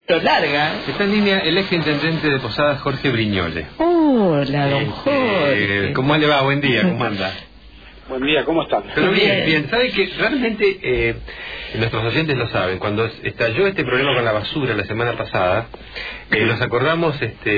larga. Está en línea el ex intendente de Posadas, Jorge Brignole. Hola, don Jorge. ¿Cómo le va? Buen día, ¿cómo anda? Buen día, ¿cómo están? Pero bien. ¿Sabe que realmente nuestros oyentes lo saben? Cuando estalló este problema con la basura la semana pasada, nos acordamos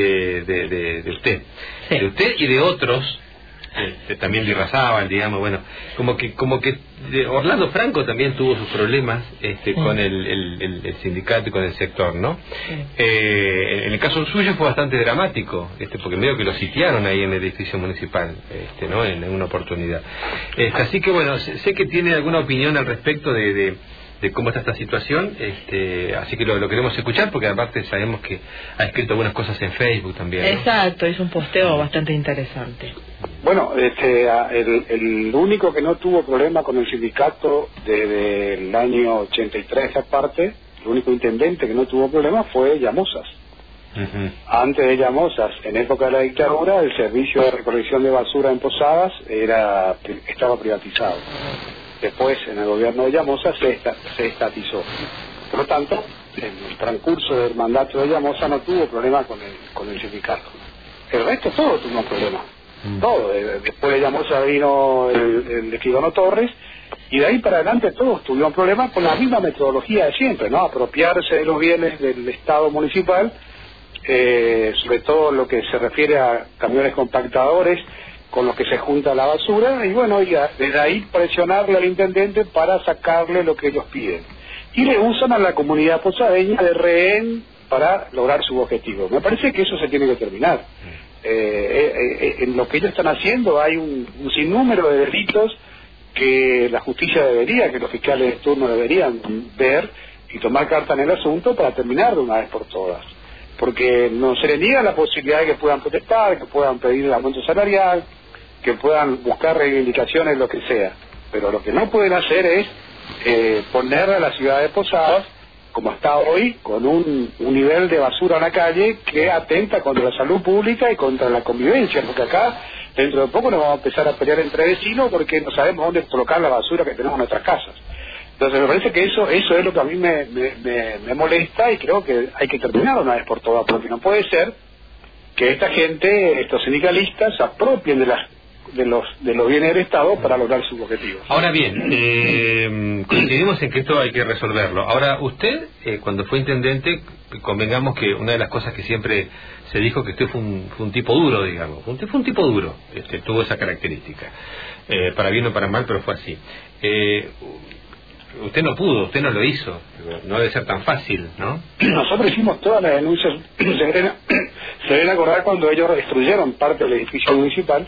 de usted. Sí. De usted y de otros, también de Irrazábal, digamos, bueno, como que Orlando Franco también tuvo sus problemas con el sindicato y con el sector, ¿no? Sí. En el caso suyo fue bastante dramático, porque medio que lo sitiaron ahí en el edificio municipal, ¿no? En una oportunidad. Así que bueno, sé que tiene alguna opinión al respecto de cómo está esta situación, así que lo queremos escuchar, porque aparte sabemos que ha escrito algunas cosas en Facebook también, ¿no? Exacto, hizo un posteo bastante interesante. Bueno, el único que no tuvo problema con el sindicato desde el año 83 aparte, el único intendente que no tuvo problema fue Llamosas. Antes de Llamosas, en época de la dictadura, el servicio de recolección de basura en Posadas estaba privatizado. Después, en el gobierno de Llamosas, se estatizó. Por lo tanto, en el transcurso del mandato de Llamosas no tuvo problema con el sindicato. El resto todo tuvo un problema. Todo. Después de Llamosas vino el escribano Torres, y de ahí para adelante todos tuvieron problemas con la misma metodología de siempre, ¿no? Apropiarse de los bienes del Estado municipal, sobre todo lo que se refiere a camiones compactadores, con los que se junta la basura, y bueno, y desde ahí presionarle al intendente para sacarle lo que ellos piden. Y le usan a la comunidad posadeña de rehén para lograr su objetivo. Me parece que eso se tiene que terminar. En lo que ellos están haciendo hay un sinnúmero de delitos que la justicia que los fiscales de turno deberían ver y tomar carta en el asunto para terminar de una vez por todas. Porque no se les niega la posibilidad de que puedan protestar, que puedan pedir el aumento salarial, que puedan buscar reivindicaciones, lo que sea. Pero lo que no pueden hacer es poner a la ciudad de Posadas, como está hoy, con un nivel de basura en la calle que atenta contra la salud pública y contra la convivencia, porque acá, dentro de poco, nos vamos a empezar a pelear entre vecinos porque no sabemos dónde colocar la basura que tenemos en nuestras casas. Entonces me parece que eso es lo que a mí me molesta, y creo que hay que terminar una vez por todas, porque no puede ser que esta gente, estos sindicalistas, se apropien de los bienes del Estado para lograr sus objetivos. Ahora bien, coincidimos en que esto hay que resolverlo. Ahora, usted, cuando fue intendente, convengamos que una de las cosas que siempre se dijo, que usted fue un tipo duro, digamos. Usted fue un tipo duro, tuvo esa característica. Para bien o para mal, pero fue así. Usted no pudo, usted no lo hizo, no debe ser tan fácil, ¿no? Nosotros hicimos todas las denuncias. Se deben acordar cuando ellos destruyeron parte del edificio municipal,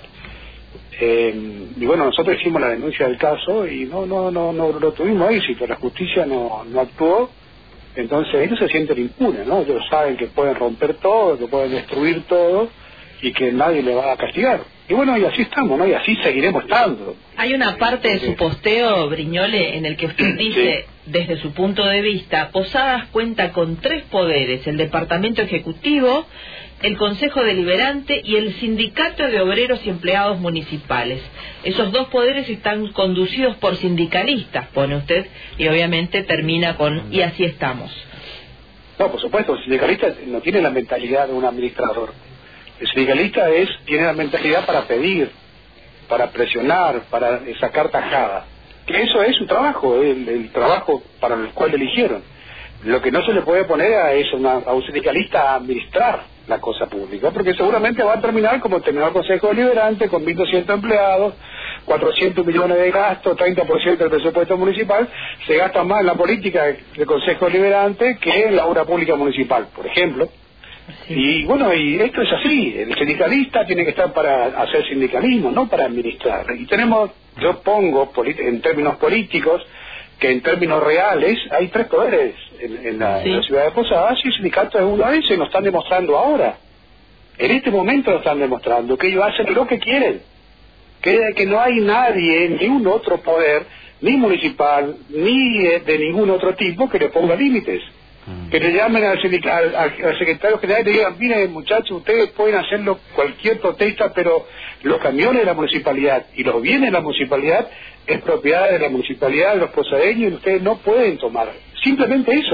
y bueno, nosotros hicimos la denuncia del caso y no tuvimos éxito, la justicia no actuó. Entonces ellos se sienten impunes, ¿no? Ellos saben que pueden romper todo, que pueden destruir todo y que nadie le va a castigar. Y bueno, y así estamos, ¿no? Y así seguiremos estando. Hay una parte de su posteo, Brignole, en el que usted dice, desde su punto de vista, Posadas cuenta con 3 poderes: el Departamento Ejecutivo, el Consejo Deliberante y el Sindicato de Obreros y Empleados Municipales. Esos 2 poderes están conducidos por sindicalistas, pone usted, y obviamente termina con "y así estamos". No, por supuesto, el sindicalista no tiene la mentalidad de un administrador. El sindicalista tiene la mentalidad para pedir, para presionar, para sacar tajada. Que eso es su trabajo, el trabajo para el cual eligieron. Lo que no se le puede poner a un sindicalista a administrar la cosa pública, porque seguramente va a terminar como terminó el Consejo Deliberante, con 1.200 empleados, 400 millones de gastos, 30% del presupuesto municipal. Se gasta más en la política del Consejo Deliberante que en la obra pública municipal, por ejemplo. Sí. Y bueno, y esto es así, el sindicalista tiene que estar para hacer sindicalismo, no para administrar. Y yo pongo en términos políticos, que en términos reales hay 3 poderes en la ciudad de Posadas, y el sindicato es uno de ellos, y lo están demostrando ahora. En este momento lo están demostrando, que ellos hacen lo que quieren, que no hay nadie, ningún otro poder, ni municipal, ni de ningún otro tipo, que le ponga límites. Que le llamen al secretario general y le digan: miren, muchachos, ustedes pueden hacerlo cualquier protesta, pero los camiones de la municipalidad y los bienes de la municipalidad es propiedad de la municipalidad, de los posadeños, y ustedes no pueden tomar. Simplemente eso.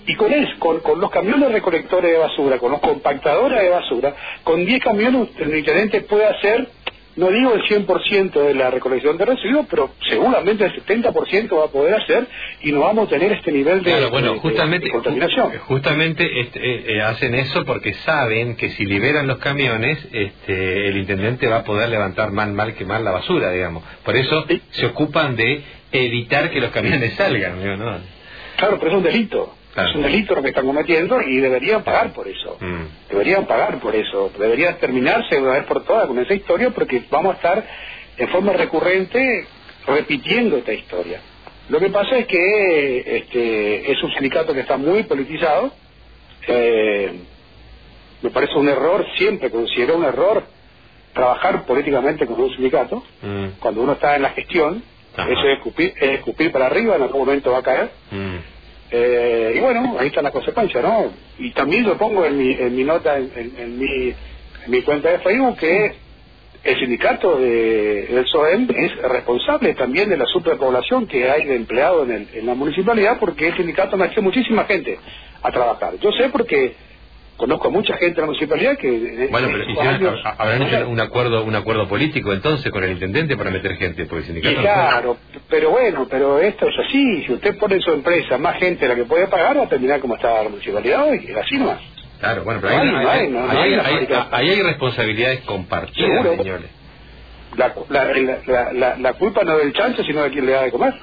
Y con los camiones recolectores de basura, con los compactadores de basura, con 10 camiones el intendente puede hacer, no digo el 100% de la recolección de residuos, pero seguramente el 70% va a poder hacer y no vamos a tener este nivel de, de contaminación. Justamente hacen eso porque saben que si liberan los camiones, el intendente va a poder levantar mal que mal la basura, digamos. Por eso sí, se ocupan de evitar que los camiones salgan, ¿no? Claro, pero es un delito. Claro. Es un delito lo que están cometiendo y deberían pagar por eso. Deberían pagar por eso. Debería terminarse de una vez por todas con esa historia, porque vamos a estar en forma recurrente repitiendo esta historia. Lo que pasa es que es un sindicato que está muy politizado. Me parece un error, siempre considero un error trabajar políticamente con un sindicato. Cuando uno está en la gestión, eso es escupir para arriba, en algún momento va a caer. Y bueno, ahí está la consecuencia, ¿no? Y también yo pongo en mi nota, en mi cuenta de Facebook, que el sindicato del SOEM es responsable también de la superpoblación que hay de empleados en la municipalidad, porque el sindicato metió muchísima gente a trabajar. Yo sé porque conozco a mucha gente de la municipalidad que... Bueno, pero habrán hecho un acuerdo político entonces con el intendente para meter gente, porque el sindicato... Claro, pero esto es así. Si usted pone en su empresa más gente de la que puede pagar, va a terminar como está la municipalidad hoy, así nomás. Claro, bueno, pero ahí hay responsabilidades compartidas, seguro, señores. La culpa no es del chancho, sino de quien le da de comer.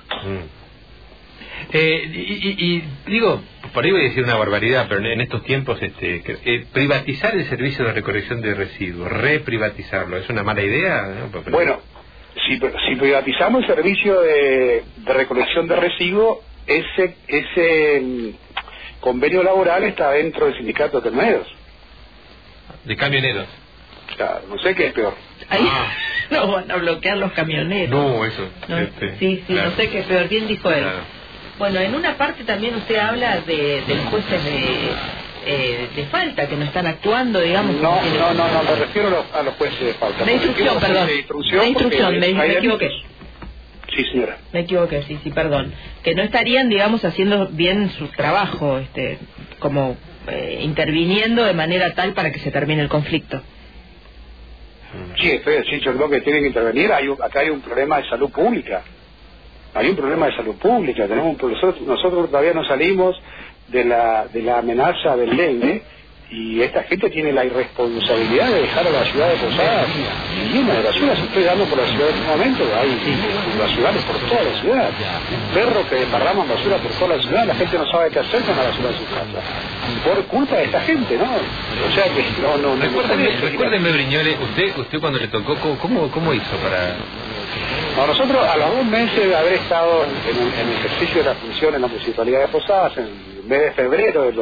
Y digo, por ahí voy a decir una barbaridad, pero en estos tiempos privatizar el servicio de recolección de residuos, reprivatizarlo, ¿es una mala idea? ¿No? Bueno, si privatizamos el servicio de recolección de residuos, ese convenio laboral está dentro del sindicato de camioneros. ¿De camioneros? Claro, no sé qué es peor. Ahí no van a bloquear los camioneros. No, eso. No, sí, claro. No sé qué es peor, bien dijo él. Claro. Bueno, en una parte también usted habla de los jueces de falta, que no están actuando, digamos. No, me refiero a los jueces de falta. De instrucción, perdón. De instrucción, me equivoqué. Sí, señora. Me equivoqué, sí, perdón. Que no estarían, digamos, haciendo bien su trabajo, como interviniendo de manera tal para que se termine el conflicto. Sí, yo creo que tienen que intervenir. Acá hay un problema de salud pública. Hay un problema de salud pública. Nosotros todavía no salimos de la amenaza del dengue, y esta gente tiene la irresponsabilidad de dejar a la ciudad de Posadas llena de basura. Si estoy dando por la ciudad en un momento, hay basurales por toda la ciudad, perros que desparraman basura por toda la ciudad. La gente no sabe qué hacer con la basura de su casa por culpa de esta gente, ¿no? O sea que recuérdeme, Brignole, usted cuando le tocó, ¿cómo hizo para...? No, nosotros a los 2 meses de haber estado en el ejercicio de la función en la municipalidad de Posadas, en el mes de febrero del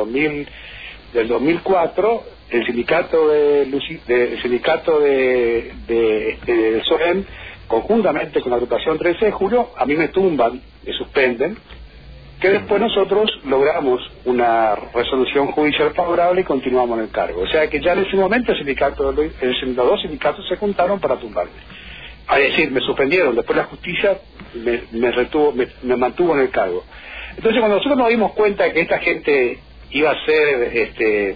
2004, el sindicato del SOEM, conjuntamente con la agrupación 13 de julio, a mí me tumban, me suspenden, que después nosotros logramos una resolución judicial favorable y continuamos en el cargo. O sea que ya en ese momento los 2 sindicatos se juntaron para tumbarme. Es decir, me suspendieron, después la justicia me mantuvo en el cargo. Entonces, cuando nosotros nos dimos cuenta de que esta gente iba a ser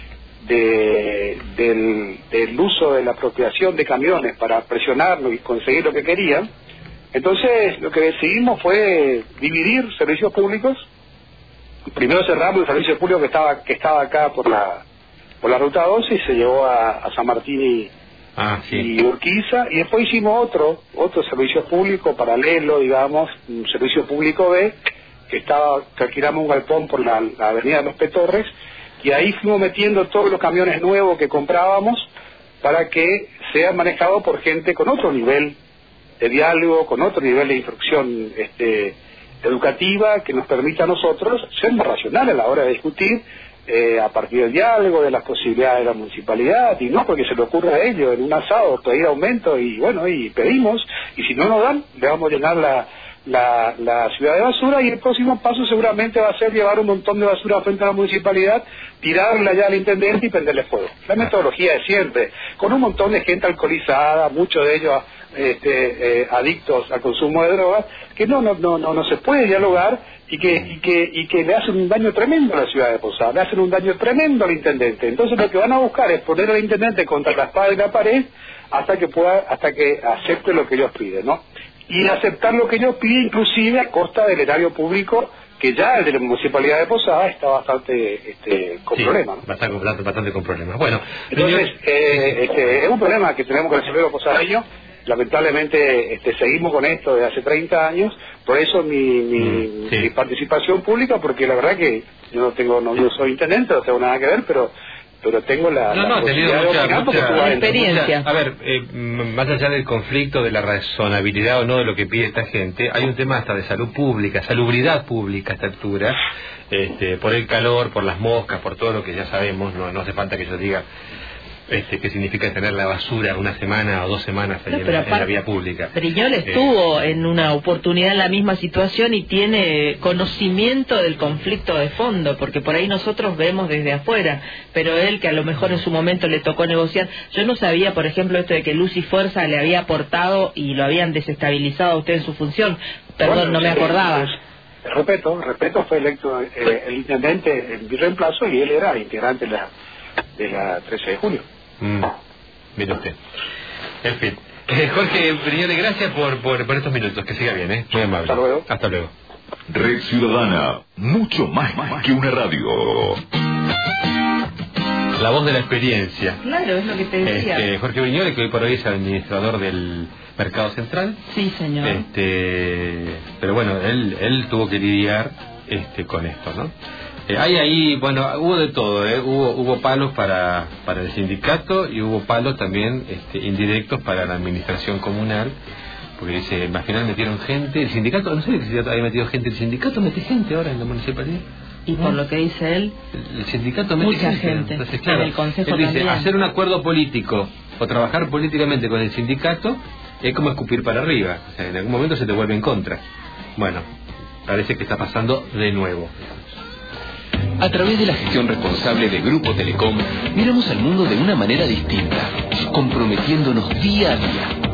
del uso de la apropiación de camiones para presionarnos y conseguir lo que querían, entonces lo que decidimos fue dividir servicios públicos. Primero cerramos el servicio público que estaba acá por la ruta 12 y se llevó a San Martín y Urquiza, y después hicimos otro servicio público paralelo, digamos, un servicio público B, que alquilamos un galpón por la avenida de los Petorres, y ahí fuimos metiendo todos los camiones nuevos que comprábamos para que sean manejados por gente con otro nivel de diálogo, con otro nivel de instrucción educativa, que nos permita a nosotros ser más racionales a la hora de discutir a partir del diálogo, de las posibilidades de la municipalidad, y no porque se le ocurra a ellos en un asado pedir aumento, y bueno, y pedimos, y si no nos dan, le vamos a llenar la ciudad de basura, y el próximo paso seguramente va a ser llevar un montón de basura frente a la municipalidad, tirarla allá al intendente y prenderle fuego. La metodología de siempre, con un montón de gente alcoholizada, muchos de ellos adictos al consumo de drogas, que no se puede dialogar y que le hacen un daño tremendo a la ciudad de Posadas, le hacen un daño tremendo al intendente. Entonces lo que van a buscar es poner al intendente contra la espada y la pared hasta que acepte lo que ellos piden, ¿no? Y aceptar lo que ellos piden inclusive a costa del erario público, que ya el de la Municipalidad de Posadas está bastante con problemas, ¿no? Bastante con problemas. Bueno, entonces es un problema que tenemos con el ciudadano posadeño. Lamentablemente seguimos con esto desde hace 30 años, por eso mi participación pública, porque la verdad que yo no soy intendente, no tengo nada que ver, pero tengo la posibilidad de opinar porque tuve experiencia. A ver, más allá del conflicto, de la razonabilidad o no de lo que pide esta gente, hay un tema hasta de salud pública, salubridad pública a esta altura, por el calor, por las moscas, por todo lo que ya sabemos, no hace falta que yo diga qué significa tener la basura una semana o 2 semanas en la vía pública. Brignol estuvo en una oportunidad en la misma situación y tiene conocimiento del conflicto de fondo, porque por ahí nosotros vemos desde afuera, pero él, que a lo mejor en su momento le tocó negociar, yo no sabía, por ejemplo, esto de que Luz y Fuerza le había aportado y lo habían desestabilizado a usted en su función, perdón, no me acordaba. Respeto fue electo el intendente en mi reemplazo y él era integrante de la 13 de julio. Mire usted. En fin. Jorge Brignole, gracias por estos minutos. Que siga bien, muy amable. Hasta luego. Hasta luego. Red Ciudadana, mucho más que una radio. La voz de la experiencia. Claro, es lo que te decía. Jorge Brignole, que hoy por hoy es administrador del Mercado Central. Sí, señor. Pero bueno, él tuvo que lidiar con esto, ¿no? Hay ahí, bueno, hubo de todo, hubo palos para el sindicato y hubo palos también indirectos para la administración comunal, porque dice, al final metieron gente, el sindicato, no sé si había metido gente, el sindicato mete gente ahora en la municipalidad. Y por lo que dice él, el sindicato mete mucha gente. Entonces, claro, en el consejo él dice, también. hacer un acuerdo político o trabajar políticamente con el sindicato es como escupir para arriba, o sea, en algún momento se te vuelve en contra. Bueno, parece que está pasando de nuevo. A través de la gestión responsable de Grupo Telecom, miramos al mundo de una manera distinta, comprometiéndonos día a día